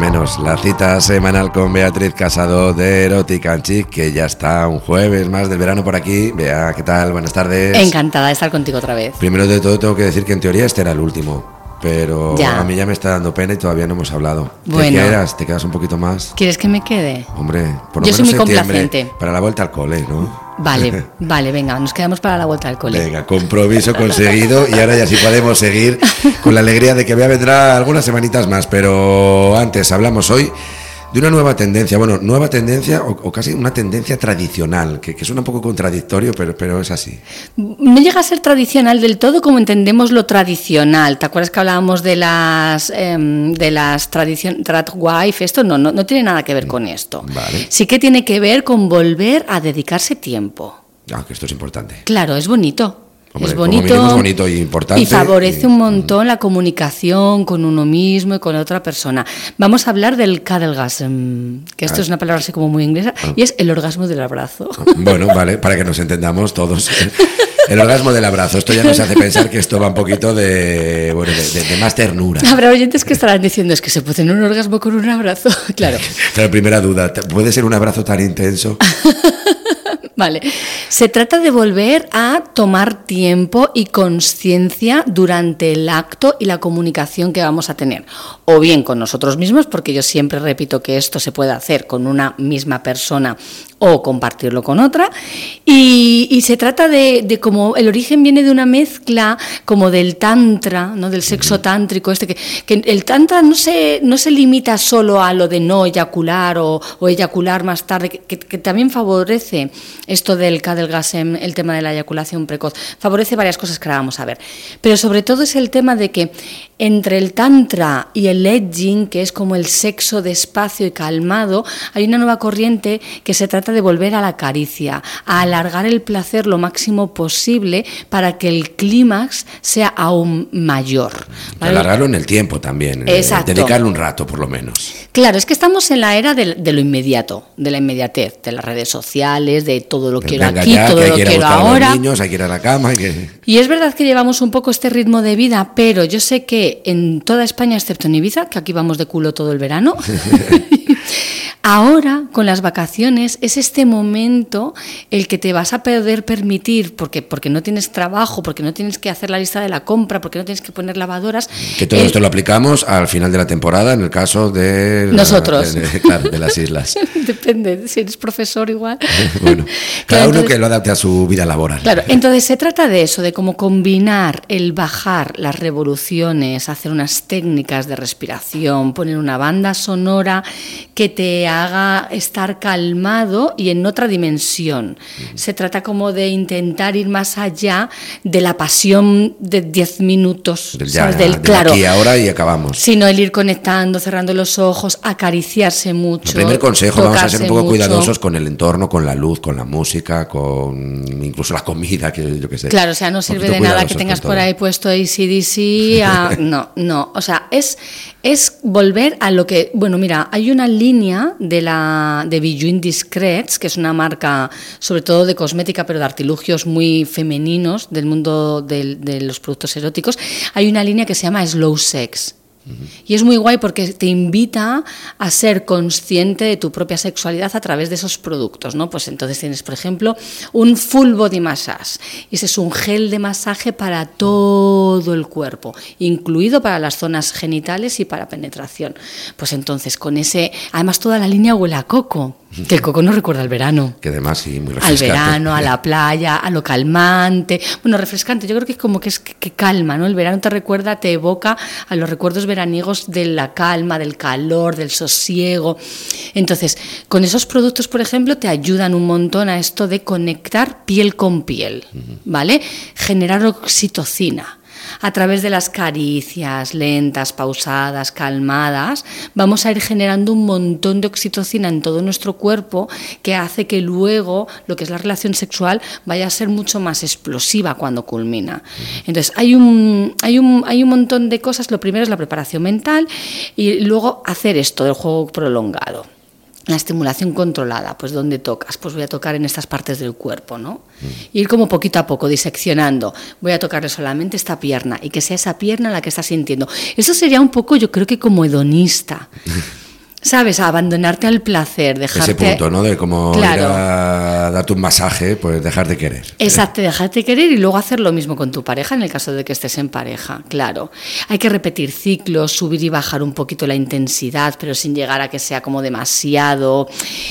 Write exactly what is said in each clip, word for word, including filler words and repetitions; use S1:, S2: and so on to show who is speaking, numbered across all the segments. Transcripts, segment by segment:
S1: menos. La cita semanal con Beatriz Casado de Erotic and Chic, que ya está un jueves más del verano por aquí. Bea, ¿qué tal? Buenas tardes.
S2: Encantada de estar contigo otra vez.
S1: Primero de todo tengo que decir que en teoría este era el último, pero ya. A mí ya me está dando pena y todavía no hemos hablado.
S2: Bueno.
S1: ¿Te quedas? ¿Te quedas un poquito más?
S2: ¿Quieres que me quede?
S1: Hombre, por lo
S2: Yo
S1: menos
S2: soy muy
S1: septiembre,
S2: complaciente.
S1: Para la vuelta al cole, ¿no?
S2: Vale, vale, venga, nos quedamos para la vuelta al cole.
S1: Venga, compromiso conseguido. Y ahora ya sí podemos seguir con la alegría de que Bea vendrá algunas semanitas más. Pero antes hablamos hoy de una nueva tendencia, bueno, nueva tendencia o, o casi una tendencia tradicional, que, que suena un poco contradictorio, pero, pero es así.
S2: No llega a ser tradicional del todo como entendemos lo tradicional. ¿Te acuerdas que hablábamos de las eh, de las tradición tradwife? Esto no, no, no tiene nada que ver con esto.
S1: Vale.
S2: Sí que tiene que ver con volver a dedicarse tiempo.
S1: Ah, que esto es importante.
S2: Claro, es bonito.
S1: Hombre,
S2: es bonito,
S1: como es bonito y importante.
S2: Y favorece
S1: y,
S2: un montón la comunicación con uno mismo y con otra persona. Vamos a hablar del cuddlegasm, que esto ah. es una palabra así como muy inglesa, ah. y es el orgasmo del abrazo.
S1: Bueno, vale, para que nos entendamos todos. El orgasmo del abrazo, esto ya nos hace pensar que esto va un poquito de, bueno, de, de, de más ternura.
S2: Habrá oyentes que estarán diciendo, es que se puede tener un orgasmo con un abrazo. Claro.
S1: Claro, primera duda, ¿puede ser un abrazo tan intenso?
S2: Vale, se trata de volver a tomar tiempo y conciencia durante el acto y la comunicación que vamos a tener, o bien con nosotros mismos, porque yo siempre repito que esto se puede hacer con una misma persona o compartirlo con otra, y, y se trata de, de como el origen viene de una mezcla como del tantra, ¿no? Del sexo tántrico, este que, que el tantra no se, no se limita solo a lo de no eyacular o, o eyacular más tarde, que, que, que también favorece esto del cuddlegasm, el tema de la eyaculación precoz, favorece varias cosas que ahora vamos a ver, pero sobre todo es el tema de que entre el tantra y el edging, que es como el sexo despacio y calmado, hay una nueva corriente que se trata de volver a la caricia, a alargar el placer lo máximo posible para que el clímax sea aún mayor, ¿vale?
S1: Alargarlo en el tiempo también,
S2: exacto.
S1: Eh, dedicarle un rato por lo menos.
S2: Claro, es que estamos en la era de, de lo inmediato, de la inmediatez, de las redes sociales, de todo lo quiero
S1: Venga
S2: aquí,
S1: ya,
S2: todo
S1: que
S2: lo
S1: quiero
S2: quiero ahora.
S1: A los niños, hay que ir a la cama. Hay que...
S2: Y es verdad que llevamos un poco este ritmo de vida, pero yo sé que en toda España, excepto en Ibiza, que aquí vamos de culo todo el verano, ahora con las vacaciones es este momento el que te vas a poder permitir, porque, porque no tienes trabajo, porque no tienes que hacer la lista de la compra, porque no tienes que poner lavadoras.
S1: Que todo el... esto lo aplicamos al final de la temporada, en el caso de...
S2: Nosotros.
S1: La, de, claro, de las islas.
S2: Depende, si eres profesor igual.
S1: Bueno, cada
S2: claro,
S1: uno
S2: entonces,
S1: que lo adapte a su vida laboral.
S2: Claro, entonces se trata de eso, de cómo combinar el bajar las revoluciones, hacer unas técnicas de respiración, poner una banda sonora que te haga estar calmado y en otra dimensión. Mm. Se trata como de intentar ir más allá de la pasión de diez minutos,
S1: del,
S2: ¿sabes?
S1: Ya,
S2: Del
S1: de
S2: claro.
S1: Aquí ahora y acabamos.
S2: Sino el ir conectando, cerrando los ojos, acariciarse mucho.
S1: El primer consejo, vamos a ser un poco
S2: mucho.
S1: cuidadosos con el entorno, con la luz, con la música, con incluso la comida, que yo qué sé.
S2: Claro, o sea, no sirve de nada que tengas por ahí puesto A C D C, a... no, no, o sea, es, es volver a lo que, bueno, mira, hay una línea de la de Bijou Indiscrets, que es una marca sobre todo de cosmética, pero de artilugios muy femeninos del mundo de, de los productos eróticos, hay una línea que se llama Slow Sex. Y es muy guay porque te invita a ser consciente de tu propia sexualidad a través de esos productos, ¿no? Pues entonces tienes, por ejemplo, un full body massage. Y ese es un gel de masaje para todo el cuerpo, incluido para las zonas genitales y para penetración. Pues entonces con ese, además toda la línea huele a coco. Que el coco nos recuerda al verano.
S1: Que además sí, muy refrescante.
S2: Al verano, a la playa, a lo calmante. Bueno, refrescante, yo creo que es como que es que, que calma, ¿no? El verano te recuerda, te evoca a los recuerdos veraniegos de la calma, del calor, del sosiego. Entonces, con esos productos, por ejemplo, te ayudan un montón a esto de conectar piel con piel, ¿vale? Generar oxitocina. A través de las caricias lentas, pausadas, calmadas, vamos a ir generando un montón de oxitocina en todo nuestro cuerpo que hace que luego lo que es la relación sexual vaya a ser mucho más explosiva cuando culmina. Entonces hay un, hay un, hay un montón de cosas. Lo primero es la preparación mental y luego hacer esto del juego prolongado. La estimulación controlada, pues ¿dónde tocas? Pues voy a tocar en estas partes del cuerpo, ¿no? Mm. Ir como poquito a poco, diseccionando. Voy a tocarle solamente esta pierna y que sea esa pierna la que está sintiendo. Eso sería un poco, yo creo que como hedonista. ¿sabes? A abandonarte al placer, dejarte...
S1: Ese punto, ¿no? De como
S2: claro.
S1: ir a darte un masaje, pues dejarte querer.
S2: Exacto, dejarte querer y luego hacer lo mismo con tu pareja en el caso de que estés en pareja, claro. Hay que repetir ciclos, subir y bajar un poquito la intensidad, pero sin llegar a que sea como demasiado.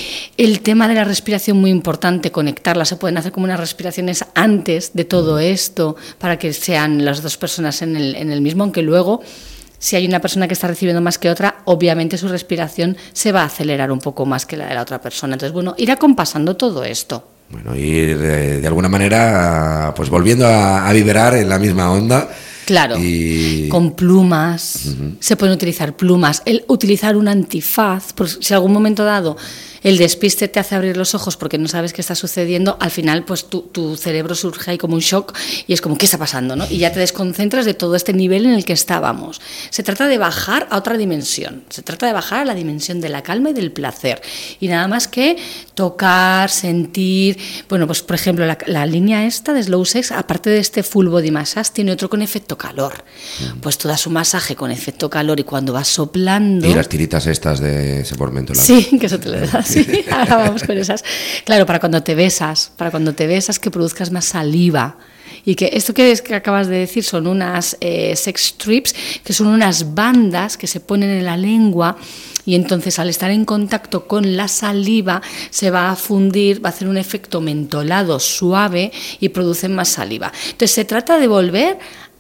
S2: El tema de la respiración muy importante, conectarla, se pueden hacer como unas respiraciones antes de todo esto para que sean las dos personas en el, en el mismo, aunque luego... Si hay una persona que está recibiendo más que otra, obviamente su respiración se va a acelerar un poco más que la de la otra persona. Entonces, bueno, ir acompasando todo esto.
S1: Bueno, ir de, de alguna manera, pues volviendo a, a vibrar en la misma onda.
S2: Claro, y... con plumas, uh-huh. Se pueden utilizar plumas. El utilizar un antifaz, por si algún momento dado el despiste te hace abrir los ojos porque no sabes qué está sucediendo, al final pues tu, tu cerebro surge ahí como un shock y es como, ¿qué está pasando? ¿No? Y ya te desconcentras de todo este nivel en el que estábamos. Se trata de bajar a otra dimensión, se trata de bajar a la dimensión de la calma y del placer. Y nada más que tocar, sentir... Bueno, pues por ejemplo, la, la línea esta de Slow Sex, aparte de este full body massage, tiene otro con efecto calor. Mm. Pues tú das un masaje con efecto calor y cuando vas soplando...
S1: Y las tiritas estas de ese pormento.
S2: Sí, que eso te lo das. Sí, ahora vamos con esas. Claro, para cuando te besas, para cuando te besas que produzcas más saliva. Y que esto que, es, que acabas de decir son unas eh, sex strips, que son unas bandas que se ponen en la lengua y entonces al estar en contacto con la saliva se va a fundir, va a hacer un efecto mentolado suave y producen más saliva. Entonces se trata de volver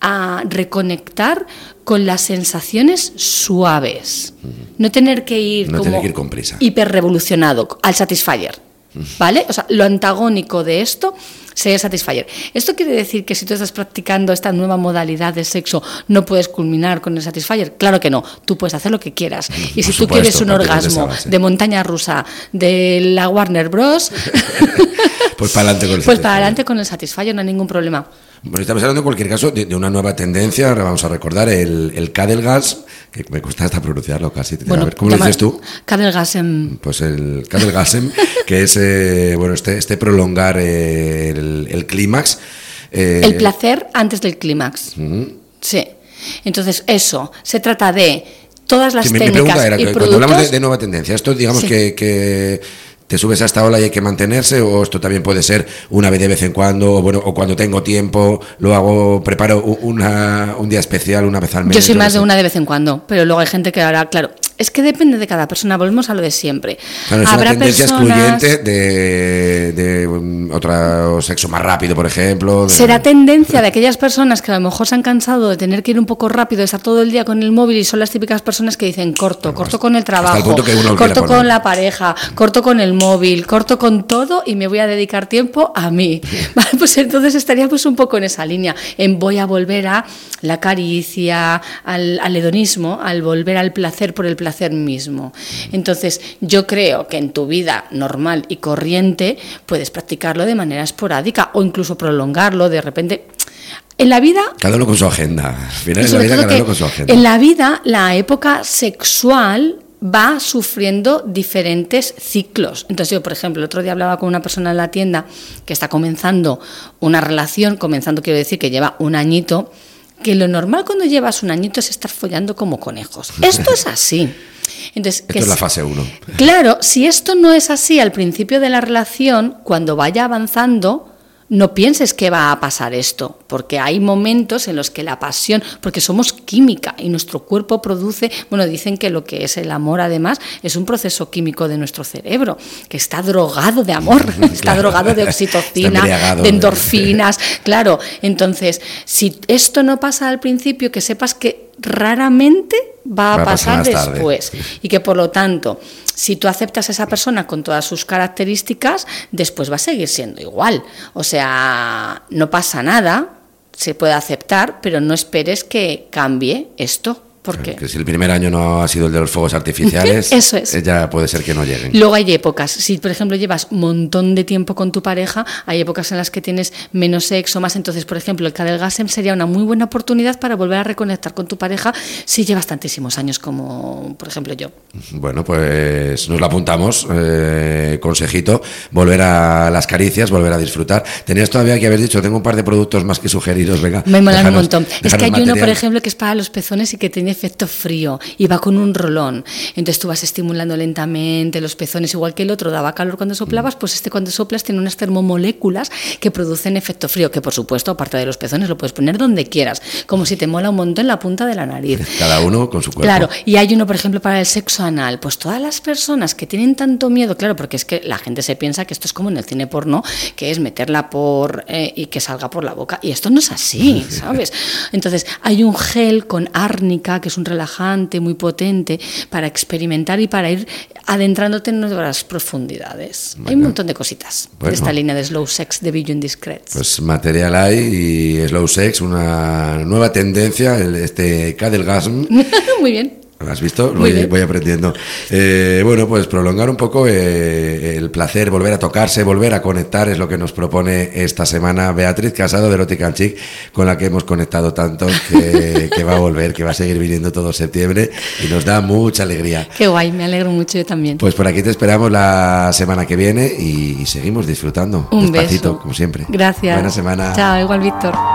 S2: a reconectar con las sensaciones suaves, no tener que ir
S1: no
S2: como
S1: tener que ir con prisa,
S2: hiperrevolucionado al Satisfyer, ¿vale? O sea, lo antagónico de esto sería Satisfyer. Esto quiere decir que si tú estás practicando esta nueva modalidad de sexo no puedes culminar con el Satisfyer. Claro que no, tú puedes hacer lo que quieras. Y
S1: Por
S2: si
S1: supuesto,
S2: tú quieres un orgasmo
S1: de,
S2: de montaña rusa de la Warner Bros,
S1: pues para adelante con el
S2: pues para adelante con el Satisfyer, no hay ningún problema.
S1: Bueno, estamos hablando en cualquier caso de, de una nueva tendencia. Ahora vamos a recordar el, el Cadelgas, que me cuesta hasta pronunciarlo casi. Bueno, a ver, ¿cómo lo dices tú?
S2: Cadelgasem.
S1: Pues el Cadelgasem, que es eh, bueno este, este prolongar eh, el, el clímax. Eh,
S2: el placer antes del clímax. Uh-huh. Sí. Entonces, eso, se trata de todas las
S1: sí,
S2: técnicas
S1: mi pregunta era,
S2: y
S1: cuando
S2: productos...
S1: hablamos de, de nueva tendencia, esto digamos sí. que... que ¿te subes a esta ola y hay que mantenerse? ¿O esto también puede ser una vez de vez en cuando? O, bueno, o cuando tengo tiempo, lo hago, preparo una, un día especial una vez al mes.
S2: Yo soy más de una de vez en cuando, pero luego hay gente que ahora, claro, es que depende de cada persona, volvemos a lo de siempre.
S1: Claro, es
S2: Habrá
S1: una tendencia
S2: personas...
S1: excluyente de, de um, otro sexo más rápido, por ejemplo. De...
S2: Será tendencia de aquellas personas que a lo mejor se han cansado de tener que ir un poco rápido, de estar todo el día con el móvil y son las típicas personas que dicen corto, bueno, corto con el trabajo, el corto con la pareja, corto con el móvil, corto con todo y me voy a dedicar tiempo a mí. Vale, pues entonces estaríamos un poco en esa línea, en voy a volver a la caricia, al, al hedonismo, al volver al placer por el placer mismo. Entonces yo creo que en tu vida normal y corriente puedes practicarlo de manera esporádica o incluso prolongarlo de repente. En la vida...
S1: Cada uno con su agenda. Final, en la vida, cada uno con su agenda.
S2: En la vida, la época sexual va sufriendo diferentes ciclos. Entonces yo, por ejemplo, el otro día hablaba con una persona en la tienda que está comenzando una relación, comenzando quiero decir que lleva un añito, que lo normal cuando llevas un añito es estar follando como conejos. Esto es así. Entonces,
S1: esto
S2: que
S1: es
S2: si,
S1: la fase uno.
S2: Claro, si esto no es así al principio de la relación, cuando vaya avanzando... No pienses que va a pasar esto, porque hay momentos en los que la pasión, porque somos química y nuestro cuerpo produce, bueno, dicen que lo que es el amor además es un proceso químico de nuestro cerebro, que está drogado de amor, está claro. drogado de oxitocina, de endorfinas, claro. Entonces, si esto no pasa al principio, que sepas que raramente va a, va a pasar, pasar después tarde. Y que por lo tanto, si tú aceptas a esa persona con todas sus características, después va a seguir siendo igual. O sea, no pasa nada, se puede aceptar, pero no esperes que cambie esto. ¿Por qué?
S1: Que si el primer año no ha sido el de los fuegos artificiales,
S2: eso es.
S1: Ya puede ser que no lleguen.
S2: Luego hay épocas. Si, por ejemplo, llevas un montón de tiempo con tu pareja, hay épocas en las que tienes menos sexo, más. Entonces, por ejemplo, el Cadelgasem sería una muy buena oportunidad para volver a reconectar con tu pareja si llevas tantísimos años como, por ejemplo, yo.
S1: Bueno, pues nos lo apuntamos. Eh, consejito, volver a las caricias, volver a disfrutar. Tenías todavía que haber dicho, tengo un par de productos más que sugeriros, venga.
S2: Me molan un montón. Es que hay material. Uno, por ejemplo, que es para los pezones y que tenías efecto frío y va con un rolón. Entonces tú vas estimulando lentamente los pezones, igual que el otro daba calor cuando soplabas, pues este cuando soplas tiene unas termomoléculas que producen efecto frío, que por supuesto, aparte de los pezones, lo puedes poner donde quieras, como si te mola un montón la punta de la nariz.
S1: Cada uno con su cuerpo.
S2: Claro, y hay uno, por ejemplo, para el sexo anal. Pues todas las personas que tienen tanto miedo, claro, porque es que la gente se piensa que esto es como en el cine porno, que es meterla por eh, y que salga por la boca, y esto no es así, ¿sabes? Entonces, hay un gel con árnica, que es un relajante muy potente, para experimentar y para ir adentrándote en nuevas profundidades. Bueno, hay un montón de cositas bueno, de esta línea de Slow Sex de Beyond Discrets.
S1: Pues material hay y Slow Sex, una nueva tendencia, el, este Cadelgasm.
S2: Muy bien.
S1: ¿Has visto? Voy, voy aprendiendo. Eh, bueno, pues prolongar un poco eh, el placer, volver a tocarse, volver a conectar, es lo que nos propone esta semana Beatriz Casado de Erotic and Chic, con la que hemos conectado tanto, que, que va a volver, que va a seguir viniendo todo septiembre y nos da mucha alegría.
S2: Qué guay, me alegro mucho yo también.
S1: Pues por aquí te esperamos la semana que viene y, y seguimos disfrutando.
S2: Un
S1: despacito,
S2: beso.
S1: como siempre.
S2: Gracias.
S1: Buena semana.
S2: Chao, igual Víctor.